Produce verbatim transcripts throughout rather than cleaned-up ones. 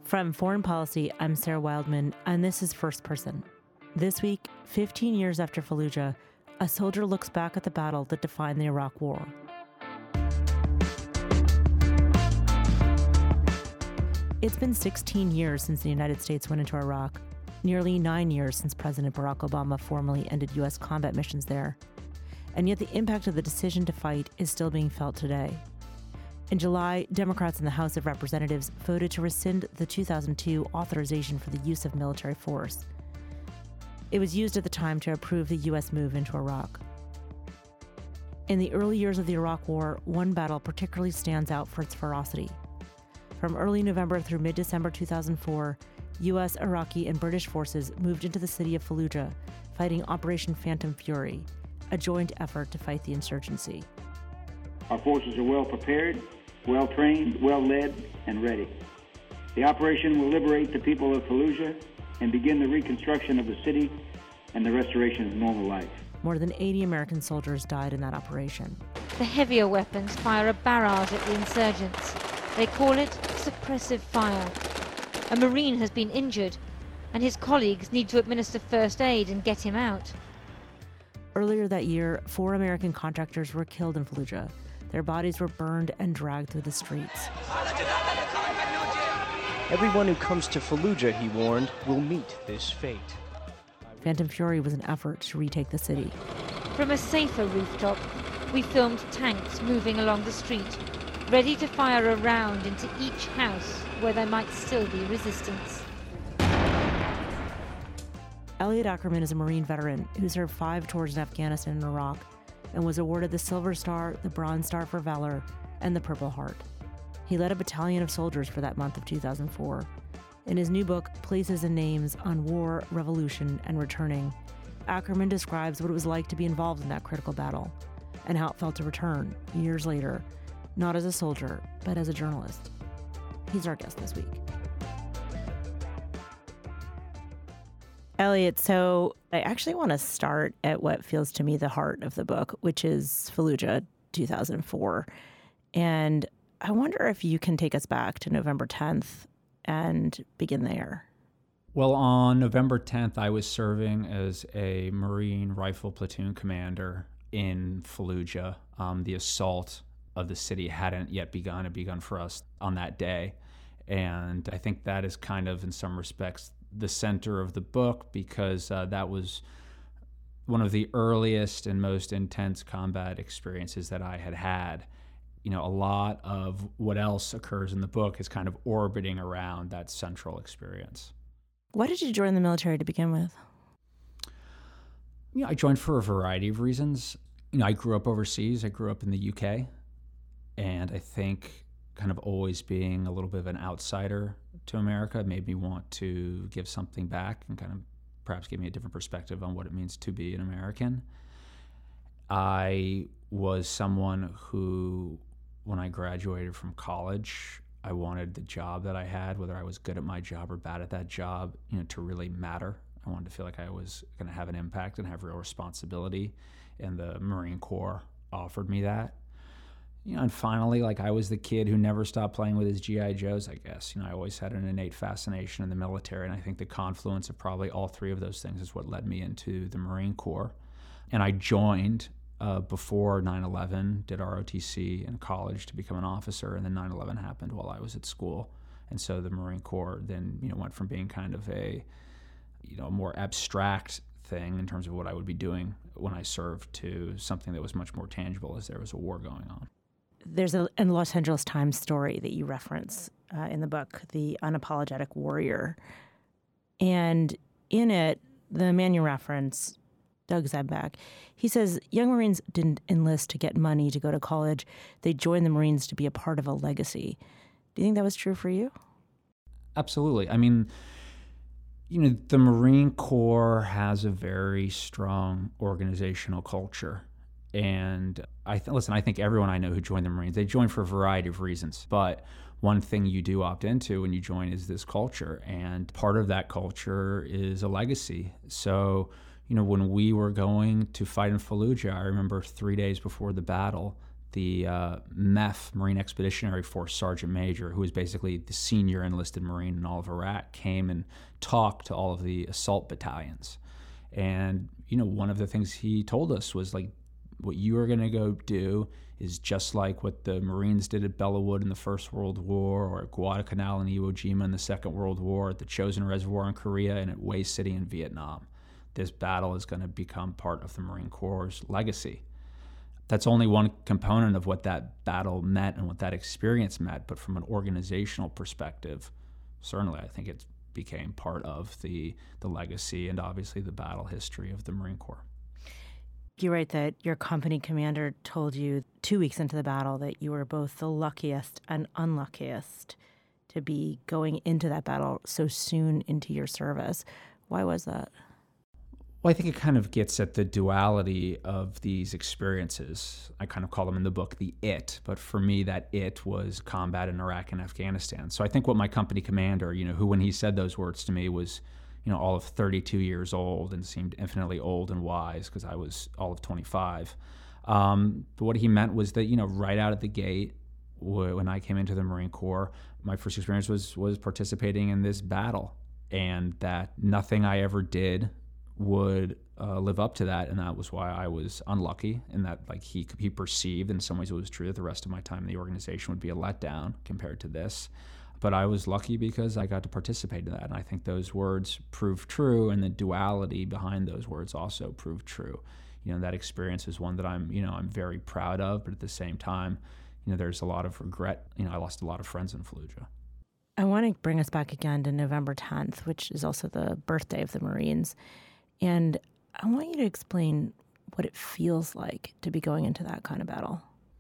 From Foreign Policy, I'm Sarah Wildman, and this is First Person. This week, fifteen years after Fallujah, a soldier looks back at the battle that defined the Iraq War. It's been sixteen years since the United States went into Iraq, nearly nine years since President Barack Obama formally ended U S combat missions there. And yet the impact of the decision to fight is still being felt today. In July, Democrats in the House of Representatives voted to rescind the two thousand two authorization for the use of military force. It was used at the time to approve the U S move into Iraq. In the early years of the Iraq War, one battle particularly stands out for its ferocity. From early November through mid-December two thousand four, U S, Iraqi, and British forces moved into the city of Fallujah, fighting Operation Phantom Fury, a joint effort to fight the insurgency. Our forces are well prepared, well trained, well led, and ready. The operation will liberate the people of Fallujah and begin the reconstruction of the city and the restoration of normal life. More than eighty American soldiers died in that operation. The heavier weapons fire a barrage at the insurgents. They call it suppressive fire. A Marine has been injured, and his colleagues need to administer first aid and get him out. Earlier that year, four American contractors were killed in Fallujah. Their bodies were burned and dragged through the streets. Everyone who comes to Fallujah, he warned, will meet this fate. Phantom Fury was an effort to retake the city. From a safer rooftop, we filmed tanks moving along the street, ready to fire a round into each house where there might still be resistance. Elliot Ackerman is a Marine veteran who served five tours in Afghanistan and Iraq and was awarded the Silver Star, the Bronze Star for Valor, and the Purple Heart. He led a battalion of soldiers for that month of two thousand four. In his new book, Places and Names on War, Revolution, and Returning, Ackerman describes what it was like to be involved in that critical battle and how it felt to return, years later, not as a soldier, but as a journalist. He's our guest this week. Elliot, so I actually want to start at what feels to me the heart of the book, which is Fallujah two thousand four. And I wonder if you can take us back to November tenth and begin there. Well, on November tenth, I was serving as a Marine Rifle Platoon commander in Fallujah. Um, the assault of the city hadn't yet begun. It begun for us on that day. And I think that is kind of, in some respects, the center of the book, because uh, that was one of the earliest and most intense combat experiences that I had had. You know, a lot of what else occurs in the book is kind of orbiting around that central experience. Why did you join the military to begin with? You know, I joined for a variety of reasons. You know, I grew up overseas. I grew up in the U K. And I think kind of always being a little bit of an outsider to America made me want to give something back and kind of perhaps give me a different perspective on what it means to be an American. I was someone who, when I graduated from college, I wanted the job that I had, whether I was good at my job or bad at that job, you know, to really matter. I wanted to feel like I was going to have an impact and have real responsibility, and the Marine Corps offered me that. You know, and finally, like, I was the kid who never stopped playing with his G I Joes, I guess. You know, I always had an innate fascination in the military, and I think the confluence of probably all three of those things is what led me into the Marine Corps. And I joined uh, before nine eleven, did R O T C in college to become an officer, and then nine eleven happened while I was at school. And so the Marine Corps then, you know, went from being kind of a, you know, more abstract thing in terms of what I would be doing when I served to something that was much more tangible as there was a war going on. There's a, a Los Angeles Times story that you reference uh, in the book, The Unapologetic Warrior. And in it, the man you reference, Doug Zemback, he says young Marines didn't enlist to get money to go to college. They joined the Marines to be a part of a legacy. Do you think that was true for you? Absolutely. I mean, you know, the Marine Corps has a very strong organizational culture. And I th- listen, I think everyone I know who joined the Marines, they joined for a variety of reasons. But one thing you do opt into when you join is this culture. And part of that culture is a legacy. So, you know, when we were going to fight in Fallujah, I remember three days before the battle, the uh, M E F, Marine Expeditionary Force Sergeant Major, who was basically the senior enlisted Marine in all of Iraq, came and talked to all of the assault battalions. And, you know, one of the things he told us was, like, what you are going to go do is just like what the Marines did at Bellawood in the First World War, or at Guadalcanal and Iwo Jima in the Second World War, at the Chosin Reservoir in Korea, and at Hue City in Vietnam. This battle is going to become part of the Marine Corps' legacy. That's only one component of what that battle meant and what that experience meant, but from an organizational perspective, certainly I think it became part of the, the legacy and obviously the battle history of the Marine Corps. You write that your company commander told you two weeks into the battle that you were both the luckiest and unluckiest to be going into that battle so soon into your service. Why was that? Well, I think it kind of gets at the duality of these experiences. I kind of call them in the book the it, but for me that it was combat in Iraq and Afghanistan. So I think what my company commander, you know, who when he said those words to me was, you know, all of thirty-two years old and seemed infinitely old and wise because I was all of twenty-five. Um, but what he meant was that, you know, right out of the gate, when I came into the Marine Corps, my first experience was was participating in this battle, and that nothing I ever did would uh, live up to that, and that was why I was unlucky. And that, like, he he perceived, in some ways it was true, that the rest of my time in the organization would be a letdown compared to this. But I was lucky because I got to participate in that, and I think those words proved true, and the duality behind those words also proved true. You know, that experience is one that I'm, you know, I'm very proud of, but at the same time, you know, there's a lot of regret. You know, I lost a lot of friends in Fallujah. I want to bring us back again to November tenth, which is also the birthday of the Marines. And I want you to explain what it feels like to be going into that kind of battle.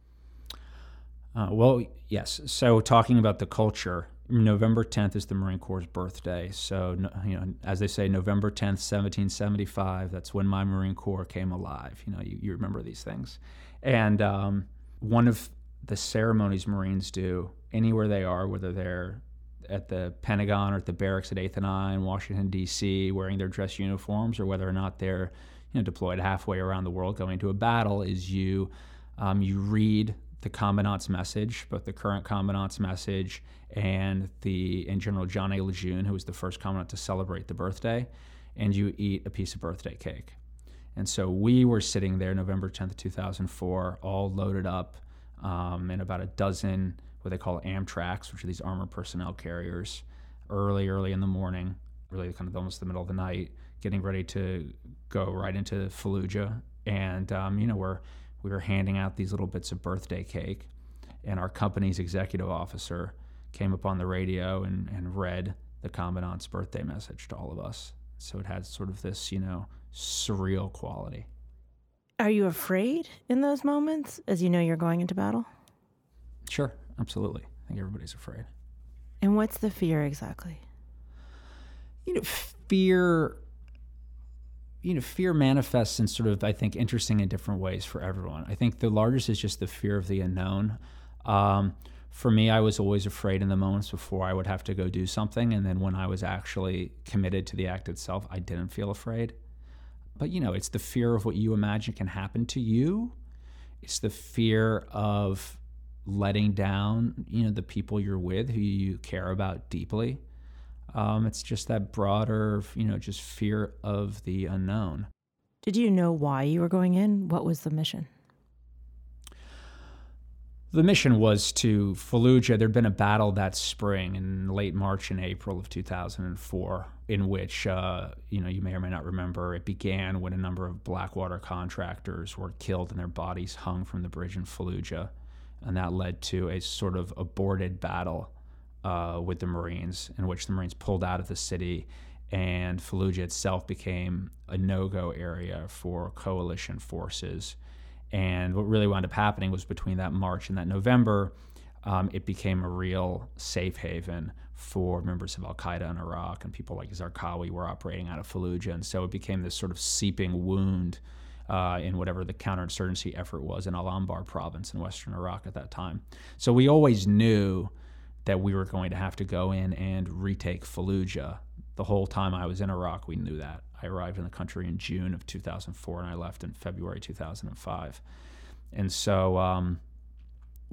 Uh, well, yes. So talking about the culture, November tenth is the Marine Corps' birthday. So, you know, as they say, November tenth, seventeen seventy-five, that's when my Marine Corps came alive. You know, you, you remember these things. And um, one of the ceremonies Marines do anywhere they are, whether they're at the Pentagon or at the barracks at eighth and I in Washington, D C, wearing their dress uniforms, or whether or not they're, you know, deployed halfway around the world going to a battle, is you um, you read the commandant's message, both the current commandant's message and the and General John A. Lejeune, who was the first commandant to celebrate the birthday, and you eat a piece of birthday cake. And so we were sitting there November tenth, two thousand four, all loaded up um, in about a dozen what they call Amtraks, which are these armored personnel carriers, early, early in the morning, really kind of almost the middle of the night, getting ready to go right into Fallujah. And, um, you know, we're, we were handing out these little bits of birthday cake, and our company's executive officer came up on the radio and, and read the commandant's birthday message to all of us. So it had sort of this, you know, surreal quality. Are you afraid in those moments as you know you're going into battle? Sure, absolutely. I think everybody's afraid. And what's the fear exactly? You know, fear, you know, fear manifests in sort of, I think, interesting and different ways for everyone. I think the largest is just the fear of the unknown. Um, for me, I was always afraid in the moments before I would have to go do something. And then when I was actually committed to the act itself, I didn't feel afraid. But, you know, it's the fear of what you imagine can happen to you. It's the fear of letting down, you know, the people you're with who you care about deeply. Um, it's just that broader, you know, just fear of the unknown. Did you know why you were going in? What was the mission? The mission was to Fallujah. There'd been a battle that spring in late March and April of two thousand four, in which, uh, you know, you may or may not remember, it began when a number of Blackwater contractors were killed and their bodies hung from the bridge in Fallujah. And that led to a sort of aborted battle uh, with the Marines, in which the Marines pulled out of the city, and Fallujah itself became a no-go area for coalition forces. And what really wound up happening was between that March and that November, um, it became a real safe haven for members of Al-Qaeda in Iraq, and people like Zarqawi were operating out of Fallujah. And so it became this sort of seeping wound Uh, in whatever the counterinsurgency effort was in Al-Anbar province in western Iraq at that time. So we always knew that we were going to have to go in and retake Fallujah. The whole time I was in Iraq, we knew that. I arrived in the country in June of two thousand four, and I left in February two thousand five. And so, um,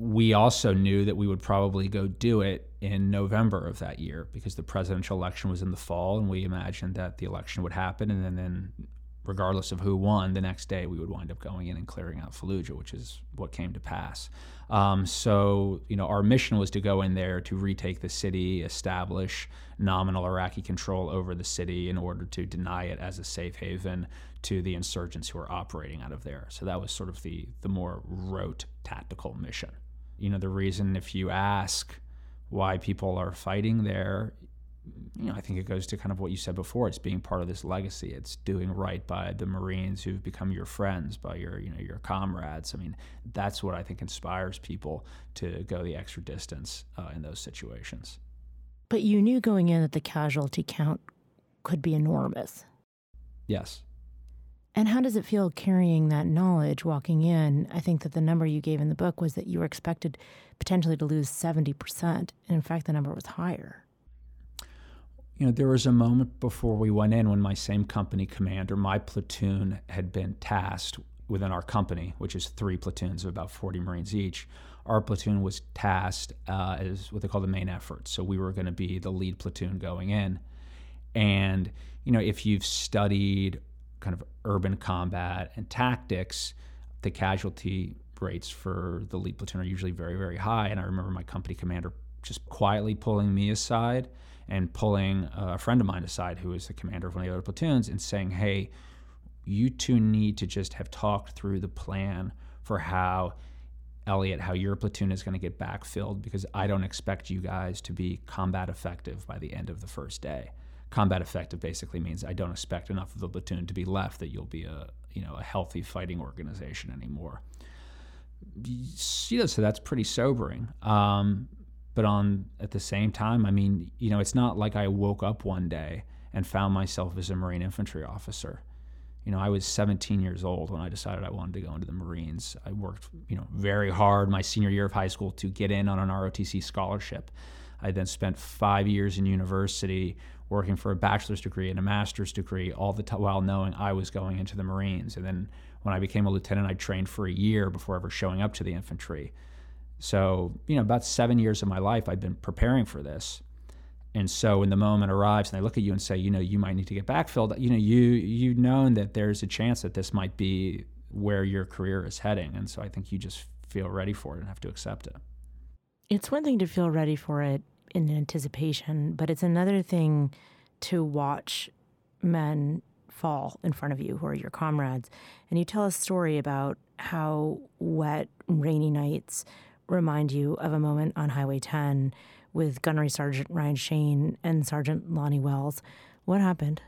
we also knew that we would probably go do it in November of that year because the presidential election was in the fall, and we imagined that the election would happen, and then, then regardless of who won, the next day we would wind up going in and clearing out Fallujah, which is what came to pass. Um, so, you know, our mission was to go in there to retake the city, establish nominal Iraqi control over the city in order to deny it as a safe haven to the insurgents who are operating out of there. So that was sort of the, the more rote tactical mission. You know, the reason, if you ask why people are fighting there, you know, I think it goes to kind of what you said before. It's being part of this legacy. It's doing right by the Marines who've become your friends, by your, you know, your comrades. I mean, that's what I think inspires people to go the extra distance uh, in those situations. But you knew going in that the casualty count could be enormous. Yes. And how does it feel carrying that knowledge walking in? I think that the number you gave in the book was that you were expected potentially to lose seventy percent. And in fact, the number was higher. You know, there was a moment before we went in when my same company commander, my platoon had been tasked within our company, which is three platoons of about forty Marines each. Our platoon was tasked uh, as what they call the main effort. So we were going to be the lead platoon going in. And, you know, if you've studied kind of urban combat and tactics, the casualty rates for the lead platoon are usually very, very high. And I remember my company commander just quietly pulling me aside and pulling a friend of mine aside who was the commander of one of the other platoons and saying, hey, you two need to just have talked through the plan for how, Elliot, how your platoon is going to get backfilled, because I don't expect you guys to be combat effective by the end of the first day. Combat effective basically means I don't expect enough of the platoon to be left that you'll be a, you know, a healthy fighting organization anymore. You know, so that's pretty sobering. Um, But on at the same time, I mean, you know, it's not like I woke up one day and found myself as a Marine infantry officer. You know, I was seventeen years old when I decided I wanted to go into the Marines. I worked, you know, very hard my senior year of high school to get in on an R O T C scholarship. I then spent five years in university working for a bachelor's degree and a master's degree, all the time while knowing I was going into the Marines. And then when I became a lieutenant, I trained for a year before ever showing up to the infantry. So, you know, about seven years of my life, I've been preparing for this. And so when the moment arrives and they look at you and say, you know, you might need to get backfilled, you know, you, you've known that there's a chance that this might be where your career is heading. And so I think you just feel ready for it and have to accept it. It's one thing to feel ready for it in anticipation, but it's another thing to watch men fall in front of you who are your comrades. And you tell a story about how wet, rainy nights remind you of a moment on Highway ten with Gunnery Sergeant Ryan Shane and Sergeant Lonnie Wells. What happened?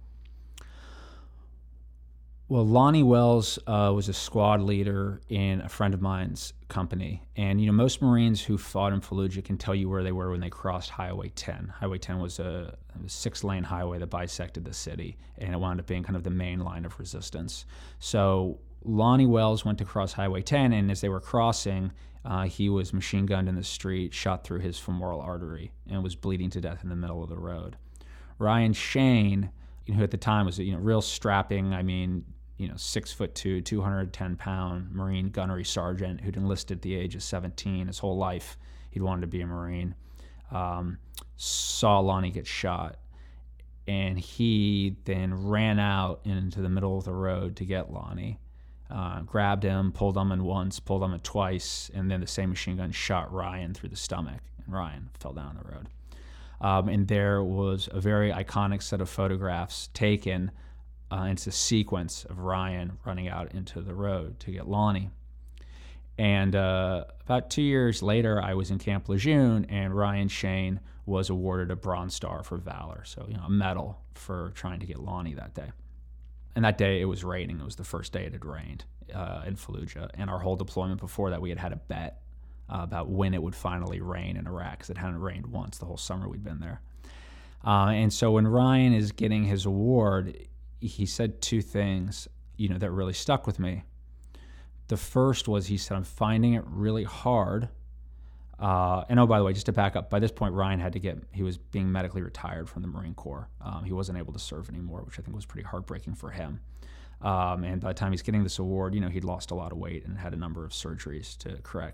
Well, Lonnie Wells uh, was a squad leader in a friend of mine's company. And, you know, most Marines who fought in Fallujah can tell you where they were when they crossed Highway ten. Highway ten was a, a six-lane highway that bisected the city, and it wound up being kind of the main line of resistance. So Lonnie Wells went to cross Highway ten, and as they were crossing, uh, he was machine gunned in the street, shot through his femoral artery, and was bleeding to death in the middle of the road. Ryan Shane, you know, who at the time was, you know, real strapping, I mean, you know, six foot two, two hundred ten pound Marine gunnery sergeant who'd enlisted at the age of seventeen. His whole life, he'd wanted to be a Marine. Um, saw Lonnie get shot, and he then ran out into the middle of the road to get Lonnie, uh, grabbed him, pulled him in once, pulled him in twice, and then the same machine gun shot Ryan through the stomach, and Ryan fell down the road. Um, and there was a very iconic set of photographs taken. Uh, it's a sequence of Ryan running out into the road to get Lonnie. And uh, about two years later, I was in Camp Lejeune, and Ryan Shane was awarded a Bronze Star for valor, so, you know, a medal for trying to get Lonnie that day. And that day it was raining. It was the first day it had rained uh, in Fallujah. And our whole deployment before that, we had had a bet uh, about when it would finally rain in Iraq, because it hadn't rained once the whole summer we'd been there. Uh, and so when Ryan is getting his award, he said two things, you know, that really stuck with me. The first was, he said, I'm finding it really hard. Uh, and oh, by the way, just to back up, by this point, Ryan had to get, he was being medically retired from the Marine Corps. Um, he wasn't able to serve anymore, which I think was pretty heartbreaking for him. Um, and by the time he's getting this award, you know, he'd lost a lot of weight and had a number of surgeries to correct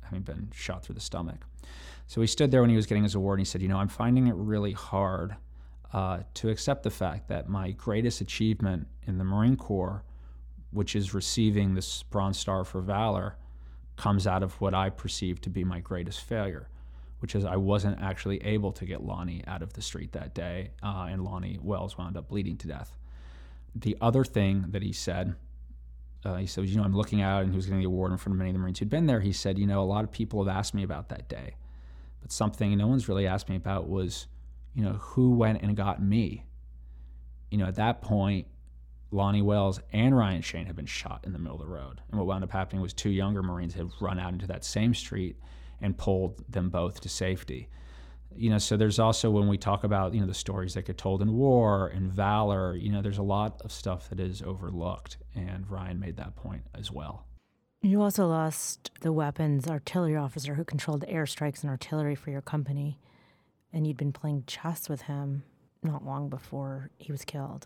having been shot through the stomach. So he stood there when he was getting his award, and he said, you know, I'm finding it really hard uh, to accept the fact that my greatest achievement in the Marine Corps, which is receiving this Bronze Star for Valor, comes out of what I perceive to be my greatest failure, which is I wasn't actually able to get Lonnie out of the street that day, uh, and Lonnie Wells wound up bleeding to death. The other thing that he said, uh, he said, you know, I'm looking out, and he was getting the award in front of many of the Marines who'd been there. He said, you know, a lot of people have asked me about that day, but something no one's really asked me about was, you know, who went and got me? You know, at that point, Lonnie Wells and Ryan Shane had been shot in the middle of the road. And what wound up happening was two younger Marines had run out into that same street and pulled them both to safety. You know, so there's also, when we talk about, you know, the stories that get told in war and valor, you know, there's a lot of stuff that is overlooked. And Ryan made that point as well. You also lost the weapons artillery officer who controlled airstrikes and artillery for your company. And you'd been playing chess with him not long before he was killed.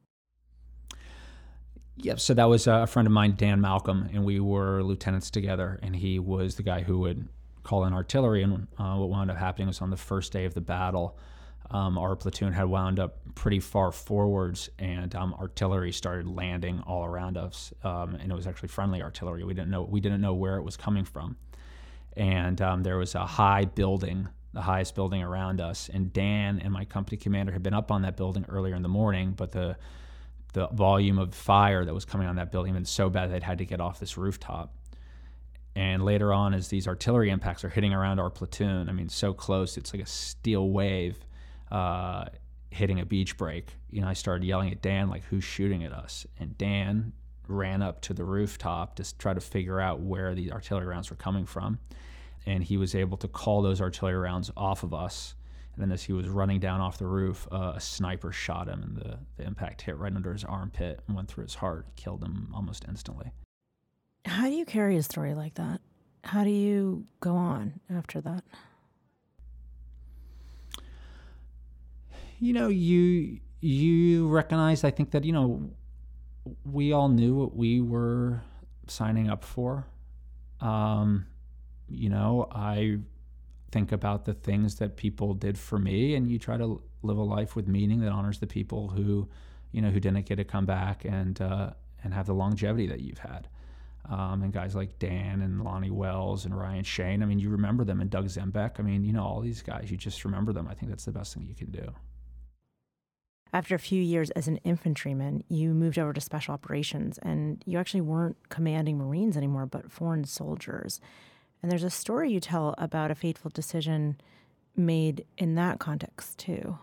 Yep, so that was a friend of mine, Dan Malcolm, and we were lieutenants together, and he was the guy who would call in artillery. And uh, what wound up happening was on the first day of the battle, um, our platoon had wound up pretty far forwards, and um, artillery started landing all around us, um, and it was actually friendly artillery. We didn't know we didn't know where it was coming from, and um, there was a high building, the highest building around us, and Dan and my company commander had been up on that building earlier in the morning, but the the volume of fire that was coming on that building had been so bad they'd had to get off this rooftop. And later on, as these artillery impacts are hitting around our platoon, I mean, so close, it's like a steel wave uh, hitting a beach break. You know, I started yelling at Dan, like, who's shooting at us? And Dan ran up to the rooftop to try to figure out where the artillery rounds were coming from. And he was able to call those artillery rounds off of us. And then as he was running down off the roof, uh, a sniper shot him, and the, the impact hit right under his armpit and went through his heart, killed him almost instantly. How do you carry a story like that? How do you go on after that? You know, you you recognize, I think that, you know, we all knew what we were signing up for. Um, you know, I think about the things that people did for me, and you try to live a life with meaning that honors the people who, you know, who didn't get to come back and uh, and have the longevity that you've had. Um, and guys like Dan and Lonnie Wells and Ryan Shane, I mean, you remember them, and Doug Zembeck. I mean, you know, all these guys, you just remember them. I think that's the best thing you can do. After a few years as an infantryman, you moved over to special operations, and you actually weren't commanding Marines anymore, but foreign soldiers. And there's a story you tell about a fateful decision made in that context, too.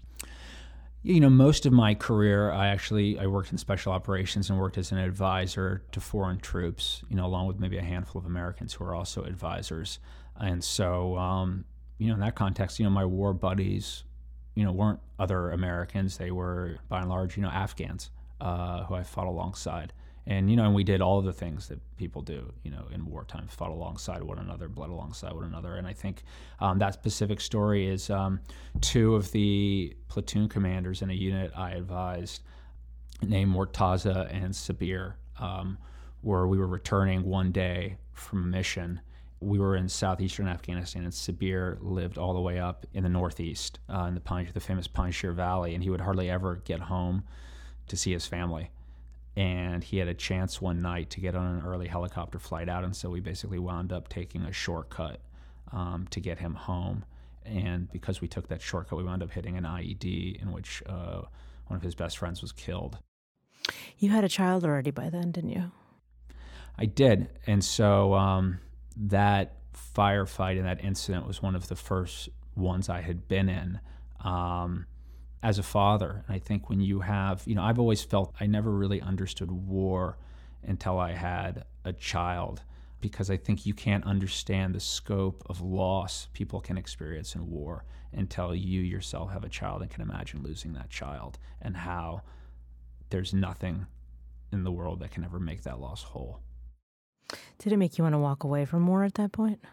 You know, most of my career, I actually, I worked in special operations and worked as an advisor to foreign troops, you know, along with maybe a handful of Americans who are also advisors. And so, um, you know, in that context, you know, my war buddies, you know, weren't other Americans. They were, by and large, you know, Afghans uh, who I fought alongside. And, you know, and we did all of the things that people do, you know, in wartime, fought alongside one another, bled alongside one another. And I think um, that specific story is um, two of the platoon commanders in a unit I advised, named Mortaza and Sabir, um, where we were returning one day from a mission. We were in southeastern Afghanistan, and Sabir lived all the way up in the northeast, uh, in the, Pine, the famous Panjshir Valley, and he would hardly ever get home to see his family. And he had a chance one night to get on an early helicopter flight out, and so we basically wound up taking a shortcut um, to get him home. And because we took that shortcut, we wound up hitting an I E D in which uh, one of his best friends was killed. You had a child already by then, didn't you? I did, and so um, that firefight and that incident was one of the first ones I had been in. Um, as a father. And I think when you have, you know, I've always felt I never really understood war until I had a child, because I think you can't understand the scope of loss people can experience in war until you yourself have a child and can imagine losing that child, and how there's nothing in the world that can ever make that loss whole. Did it make you want to walk away from war at that point?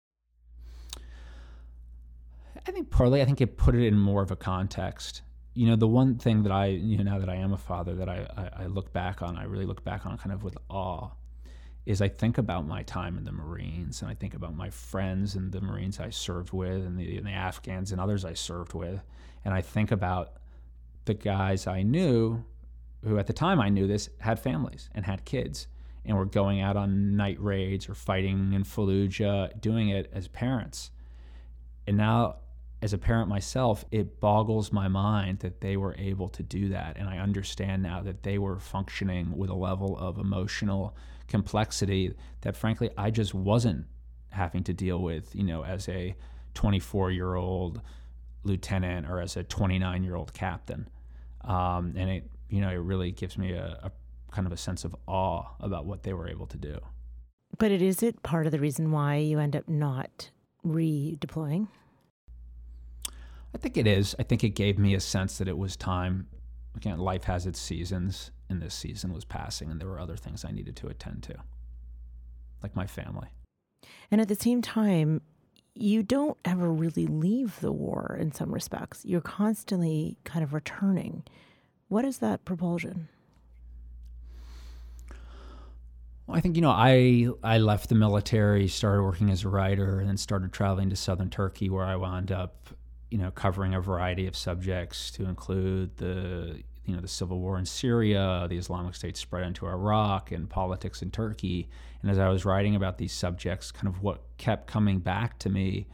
I think partly, I think it put it in more of a context. You know, the one thing that I, you know, now that I am a father, that I, I, I look back on, I really look back on kind of with awe, is I think about my time in the Marines, and I think about my friends and the Marines I served with, and the, and the Afghans and others I served with, and I think about the guys I knew who at the time I knew this had families and had kids and were going out on night raids or fighting in Fallujah, doing it as parents. And now, as a parent myself, it boggles my mind that they were able to do that. And I understand now that they were functioning with a level of emotional complexity that, frankly, I just wasn't having to deal with, you know, as a twenty-four-year-old lieutenant or as a twenty-nine-year-old captain. Um, and it, you know, it really gives me a, a kind of a sense of awe about what they were able to do. But it is it part of the reason why you end up not redeploying? I think it is. I think it gave me a sense that it was time. Again, life has its seasons, and this season was passing, and there were other things I needed to attend to, like my family. And at the same time, you don't ever really leave the war in some respects. You're constantly kind of returning. What is that propulsion? Well, I think, you know, I I left the military, started working as a writer, and then started traveling to southern Turkey, where I wound up, you know, covering a variety of subjects to include the, you know, the civil war in Syria, the Islamic State spread into Iraq, and politics in Turkey. And as I was writing about these subjects, kind of what kept coming back to me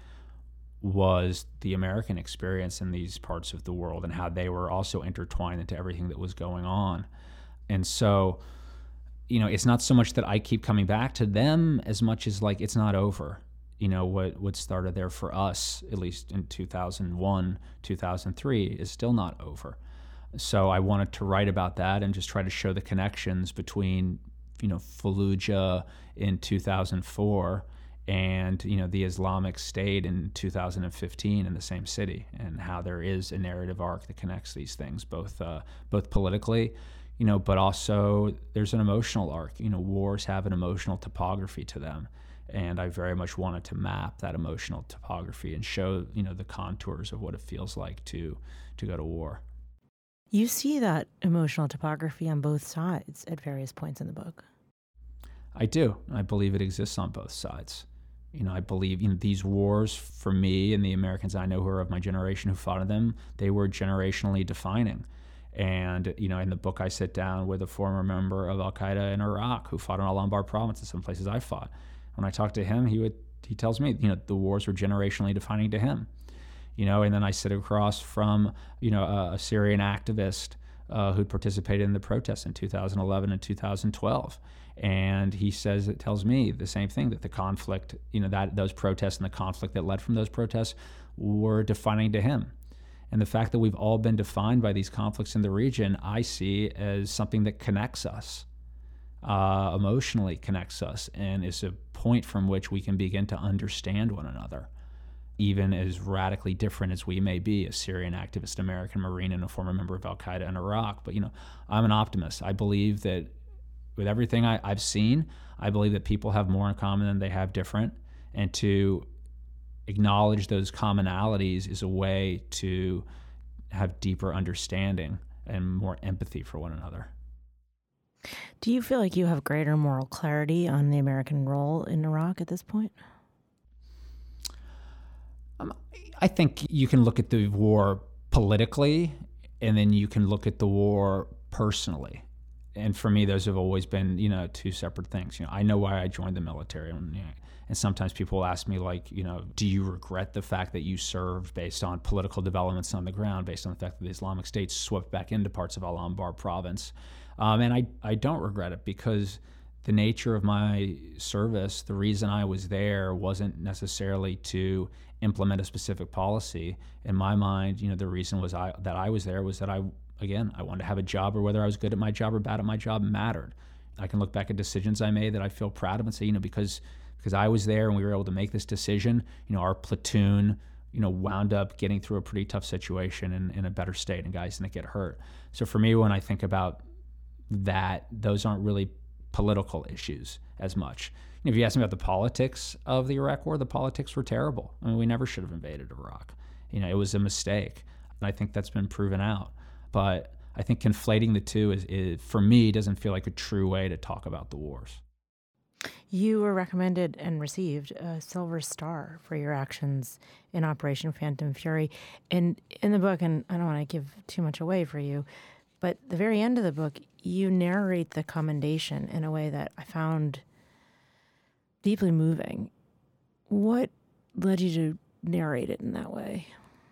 was the American experience in these parts of the world and how they were also intertwined into everything that was going on. And so, you know, it's not so much that I keep coming back to them as much as like it's not over. You know, what, what started there for us, at least in two thousand one, two thousand three, is still not over. So I wanted to write about that and just try to show the connections between, you know, Fallujah in two thousand four and, you know, the Islamic State in two thousand fifteen in the same city, and how there is a narrative arc that connects these things, both uh, both politically, you know, but also there's an emotional arc. You know, wars have an emotional topography to them. And I very much wanted to map that emotional topography and show, you know, the contours of what it feels like to to go to war. You see that emotional topography on both sides at various points in the book. I do. I believe it exists on both sides. You know, I believe, you know, these wars, for me and the Americans I know who are of my generation who fought in them, they were generationally defining. And, you know, in the book I sit down with a former member of Al-Qaeda in Iraq who fought in Al-Anbar province, in some places I fought. When I talk to him, he would he tells me, you know, the wars were generationally defining to him. You know, and then I sit across from, you know, a, a Syrian activist uh, who'd participated in the protests in two thousand eleven and two thousand twelve. And he says, it tells me the same thing, that the conflict, you know, that those protests and the conflict that led from those protests were defining to him. And the fact that we've all been defined by these conflicts in the region, I see as something that connects us, uh, emotionally connects us, and is a point from which we can begin to understand one another, even as radically different as we may be, a Syrian activist, American Marine, and a former member of Al-Qaeda in Iraq. But, you know, I'm an optimist. I believe that with everything I, I've seen, I believe that people have more in common than they have different, and to acknowledge those commonalities is a way to have deeper understanding and more empathy for one another. Do you feel like you have greater moral clarity on the American role in Iraq at this point? Um, I think you can look at the war politically, and then you can look at the war personally. And for me, those have always been, you know, two separate things. You know, I know why I joined the military, and, you know, and sometimes people ask me, like, you know, do you regret the fact that you served based on political developments on the ground, based on the fact that the Islamic State swept back into parts of Al-Anbar province? Um, and I, I don't regret it, because the nature of my service, the reason I was there wasn't necessarily to implement a specific policy. In my mind, you know, the reason was I that I was there was that I, again, I wanted to have a job, or whether I was good at my job or bad at my job mattered. I can look back at decisions I made that I feel proud of and say, you know, because because I was there and we were able to make this decision, you know, our platoon, you know, wound up getting through a pretty tough situation in, in a better state, and guys didn't get hurt. So for me, when I think about that, those aren't really political issues as much. You know, if you ask me about the politics of the Iraq War, the politics were terrible. I mean, we never should have invaded Iraq. You know, it was a mistake, and I think that's been proven out. But I think conflating the two is, is, for me, doesn't feel like a true way to talk about the wars. You were recommended and received a Silver Star for your actions in Operation Phantom Fury. And in the book, and I don't want to give too much away for you, but the very end of the book, you narrate the commendation in a way that I found deeply moving. What led you to narrate it in that way?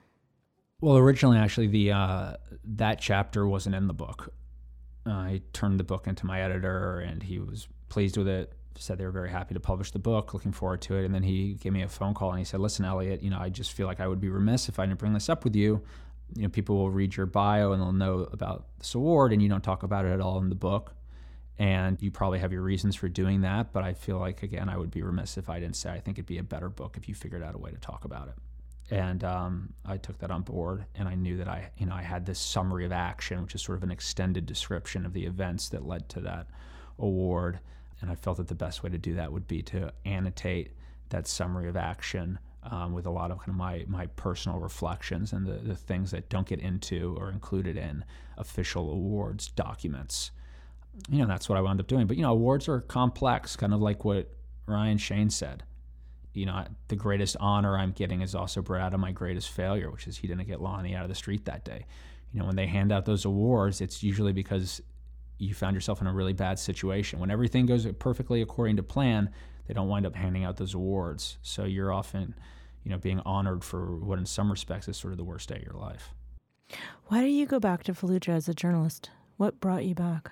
Well, originally, actually, the uh, that chapter wasn't in the book. Uh, I turned the book into my editor, and he was pleased with it. Said they were very happy to publish the book, looking forward to it. And then he gave me a phone call and he said, "Listen, Elliot, you know, I just feel like I would be remiss if I didn't bring this up with you. You know, people will read your bio and they'll know about this award, and you don't talk about it at all in the book. And you probably have your reasons for doing that, but I feel like, again, I would be remiss if I didn't say I think it'd be a better book if you figured out a way to talk about it." And um, I took that on board, and I knew that I, you know, I had this summary of action, which is sort of an extended description of the events that led to that award. And I felt that the best way to do that would be to annotate that summary of action um, with a lot of kind of my my personal reflections and the, the things that don't get into or included in official awards documents. You know, that's what I wound up doing. But, you know, awards are complex, kind of like what Ryan Shane said. You know, the greatest honor I'm getting is also brought out of my greatest failure, which is he didn't get Lonnie out of the street that day. You know, when they hand out those awards, it's usually because you found yourself in a really bad situation. When everything goes perfectly according to plan, they don't wind up handing out those awards. So you're often, you know, being honored for what in some respects is sort of the worst day of your life. Why did you go back to Fallujah as a journalist? What brought you back?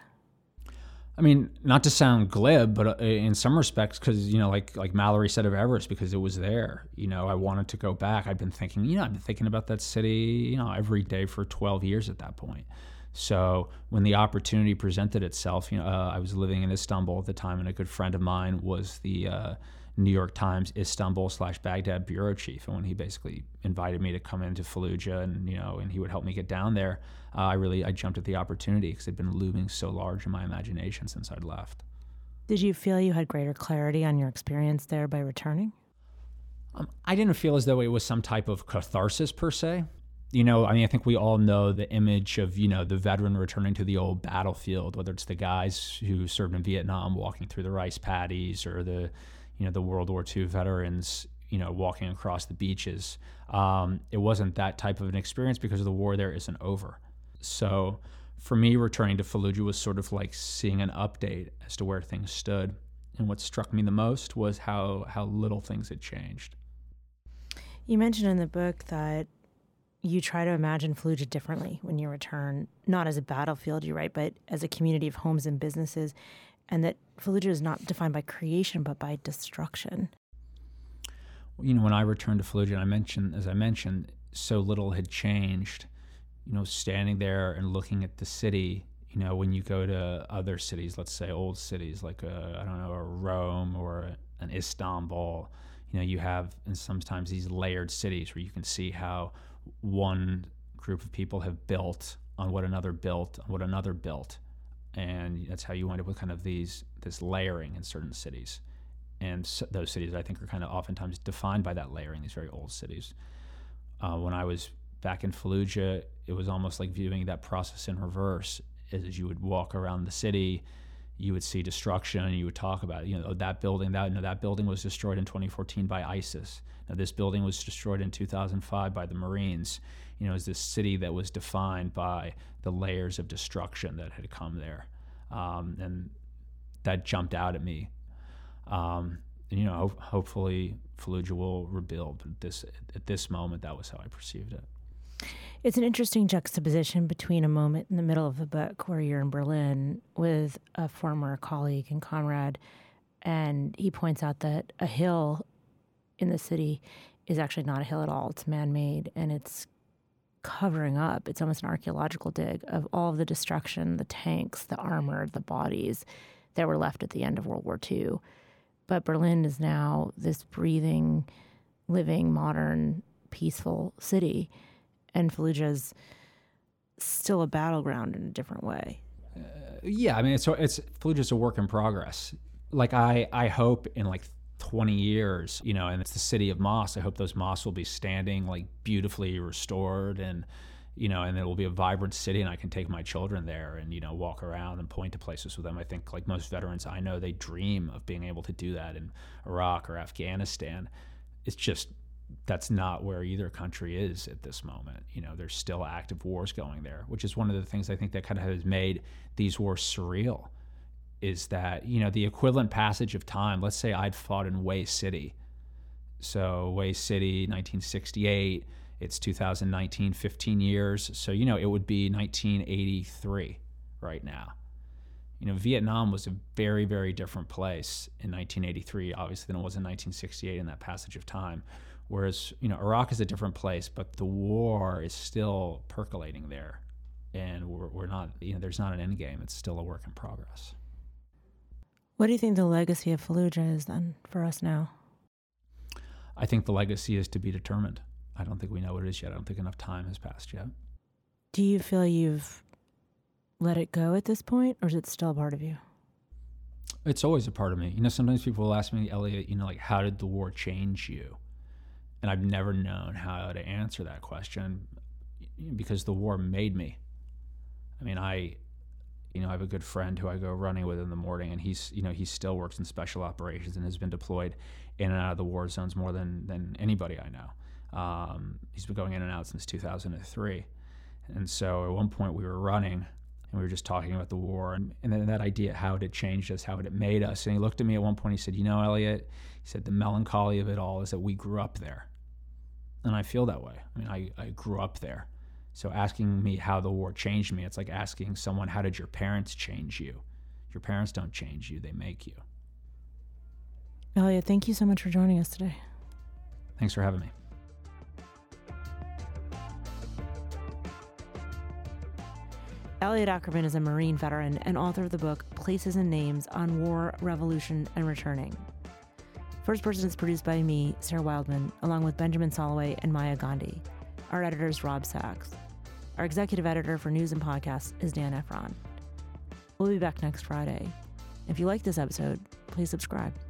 I mean, not to sound glib, but in some respects, because, you know, like like Mallory said of Everest, because it was there. You know, I wanted to go back. I'd been thinking, you know, I've been thinking about that city, you know, every day for twelve years at that point. So when the opportunity presented itself, you know, uh, I was living in Istanbul at the time, and a good friend of mine was the uh, New York Times Istanbul slash Baghdad bureau chief. And when he basically invited me to come into Fallujah, and you know, and he would help me get down there, uh, I really I jumped at the opportunity because it'd been looming so large in my imagination since I'd left. Did you feel you had greater clarity on your experience there by returning? Um, I didn't feel as though it was some type of catharsis per se. You know, I mean, I think we all know the image of, you know, the veteran returning to the old battlefield, whether it's the guys who served in Vietnam walking through the rice paddies, or the, you know, the World War Two veterans, you know, walking across the beaches. Um, it wasn't that type of an experience because the war there isn't over. So for me, returning to Fallujah was sort of like seeing an update as to where things stood. And what struck me the most was how, how little things had changed. You mentioned in the book that you try to imagine Fallujah differently when you return, not as a battlefield, you write, but as a community of homes and businesses, and that Fallujah is not defined by creation, but by destruction. You know, when I returned to Fallujah, I mentioned, as I mentioned, so little had changed. You know, standing there and looking at the city, you know, when you go to other cities, let's say old cities like, a, I don't know, a Rome or an Istanbul, you know, you have, and sometimes these layered cities where you can see how one group of people have built on what another built, on what another built. And that's how you wind up with kind of these, this layering in certain cities. And so those cities, I think, are kind of oftentimes defined by that layering, these very old cities. Uh, when I was back in Fallujah, it was almost like viewing that process in reverse. As you would walk around the city, you would see destruction, and you would talk about it. You know, that building, that, you know, that building was destroyed in twenty fourteen by ISIS. Now, this building was destroyed in two thousand five by the Marines. You know, it was this city that was defined by the layers of destruction that had come there. Um, and that jumped out at me. Um, and, you know, ho- hopefully Fallujah will rebuild. But this, at this moment, that was how I perceived it. It's an interesting juxtaposition between a moment in the middle of the book where you're in Berlin with a former colleague and comrade, and he points out that a hill in the city is actually not a hill at all. It's man-made, and it's covering up. It's almost an archaeological dig of all of the destruction, the tanks, the armor, the bodies that were left at the end of World War Two. But Berlin is now this breathing, living, modern, peaceful city. And Fallujah's still a battleground in a different way. Uh, yeah, I mean, it's it's Fallujah's a work in progress. Like I, I hope in like twenty years, you know, and it's the city of mosques. I hope those mosques will be standing like beautifully restored, and you know, and it will be a vibrant city, and I can take my children there and, you know, walk around and point to places with them. I think, like most veterans I know, they dream of being able to do that in Iraq or Afghanistan. It's just, that's not where either country is at this moment. You know, there's still active wars going there, which is one of the things I think that kind of has made these wars surreal, is that, you know, the equivalent passage of time, let's say I'd fought in Way City. So Way City, nineteen sixty-eight, it's two thousand nineteen, fifteen years. So, you know, it would be nineteen eighty-three right now. You know, Vietnam was a very, very different place in nineteen eighty-three, obviously, than it was in nineteen sixty-eight in that passage of time. Whereas, you know, Iraq is a different place, but the war is still percolating there. And we're, we're not, you know, there's not an end game. It's still a work in progress. What do you think the legacy of Fallujah is then for us now? I think the legacy is to be determined. I don't think we know what it is yet. I don't think enough time has passed yet. Do you feel you've let it go at this point, or is it still a part of you? It's always a part of me. You know, sometimes people will ask me, Elliot, you know, like, how did the war change you? And I've never known how to answer that question, because the war made me. I mean, I, you know, I have a good friend who I go running with in the morning, and he's, you know, he still works in special operations and has been deployed in and out of the war zones more than, than anybody I know. Um, he's been going in and out since two thousand three. And so at one point we were running, and we were just talking about the war, and, and then that idea, how it had changed us, how it had made us. And he looked at me at one point, he said, you know, Elliot, he said, the melancholy of it all is that we grew up there. And I feel that way. I mean, I, I grew up there. So asking me how the war changed me, it's like asking someone, how did your parents change you? Your parents don't change you, they make you. Elliot, thank you so much for joining us today. Thanks for having me. Elliot Ackerman is a Marine veteran and author of the book Places and Names on War, Revolution, and Returning. First Person is produced by me, Sarah Wildman, along with Benjamin Soloway and Maya Gandhi. Our editor is Rob Sachs. Our executive editor for news and podcasts is Dan Efron. We'll be back next Friday. If you like this episode, please subscribe.